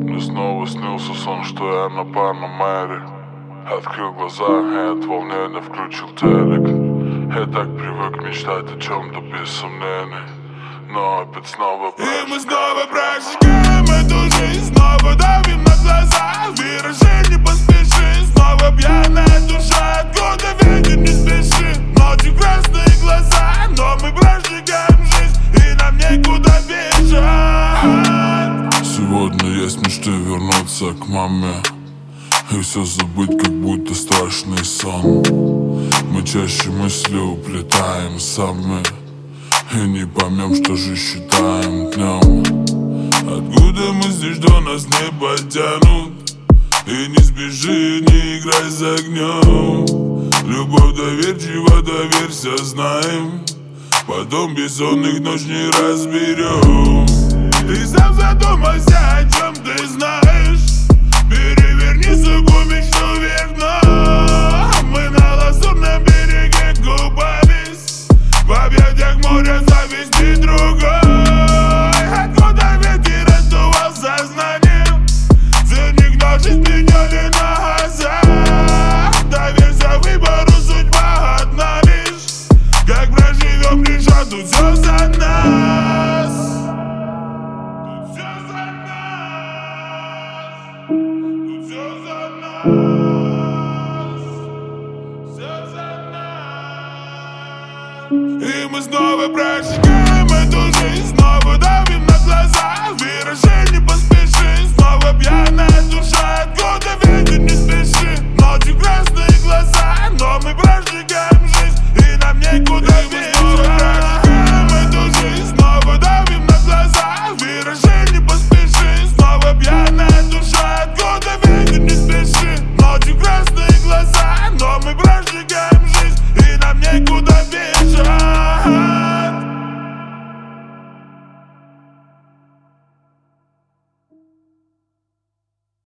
Мне снова снился сон, что я на Панамере. Открыл глаза и от волнения включил телек. Я так привык мечтать о чем-то без сомнений, но опять снова и мы снова прожигаем эту жизнь, снова давим на глаза. Виражи, не поспеши, снова пьяная душа. Откуда ветер, не спеши, ночью красные глаза. Но мы прожигаем жизнь, и нам некуда бежать. Сегодня есть мечты вернуться к маме и все забыть, как будто страшный сон. Мы чаще мысли уплетаем сами и не поймем, что же считаем днем. Откуда мы здесь, что нас не потянут? И не спеши, не играй с огнем. Любовь доверчива, доверься, знаем. Потом бессонных ночь не разберем. Ты сам задумайся, о чем ты знаешь. Переверни свою мечту вверх дном. Мы на лазурном береге купались в объятиях моря зависти другой. Откуда ветер раздувал сознание? Ценник ночи сменяли на глаза. Доверься выбору, судьба одна лишь. Как проживем, решат, тут все за нас. Тут все за нас. Тут все за нас. Все за нас. И мы снова прожигаем